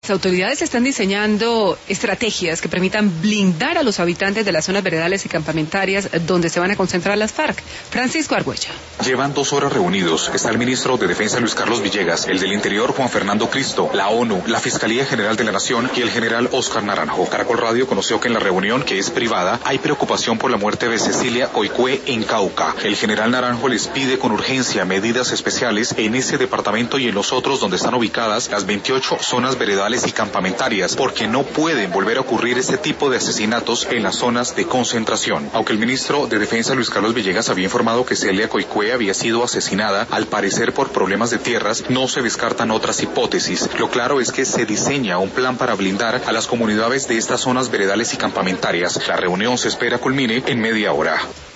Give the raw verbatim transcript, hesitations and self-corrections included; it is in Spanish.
las autoridades están diseñando estrategias que permitan blindar a los habitantes de las zonas veredales y campamentarias donde se van a concentrar las FARC. Francisco Argüello. Llevan dos horas reunidos. Está el ministro de Defensa Luis Carlos Villegas, el del Interior Juan Fernando Cristo, la ONU, la Fiscalía General de la Nación y el general Oscar Naranjo. Caracol Radio conoció que en la reunión, que es privada, hay preocupación por la muerte de Cecilia Coicue en Cauca. El general Naranjo les pide con urgencia medidas especiales en ese departamento y en los otros donde están ubicadas las veintiocho zonas veredales y campamentarias, porque no pueden volver a ocurrir este tipo de asesinatos en las zonas de concentración. Aunque el ministro de Defensa Luis Carlos Villegas había informado que Celia Coicue había sido asesinada, al parecer por problemas de tierras, no se descartan otras hipótesis. Lo claro es que se diseña un plan para blindar a las comunidades de estas zonas veredales y campamentarias. La reunión se espera culmine en media hora.